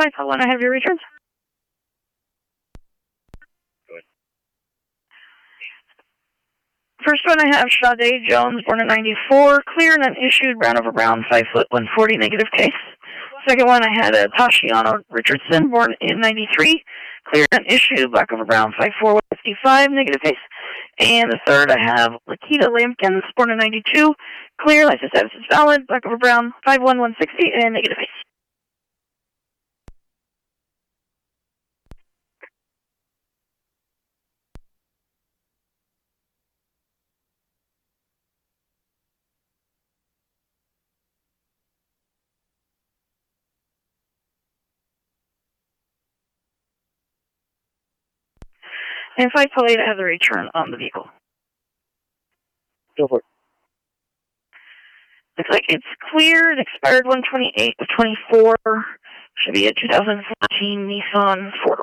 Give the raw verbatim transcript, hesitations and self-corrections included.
five one, I have your returns. First one I have Sade Jones, born in ninety-four, clear and unissued, brown over brown, five foot one forty, negative case. Second one I had a Tashiano Richardson, born in ninety-three, clear and unissued, black over brown, five four one fifty-five, negative case. And the third I have Lakita Lampkins, born in ninety-two, clear, license status is valid, black over brown, five one one sixty, and negative case. And five eight, I have the return on the vehicle. Go for it. Looks like it's cleared, expired one twenty-eight of twenty-four. Should be a two thousand fourteen Nissan four-door.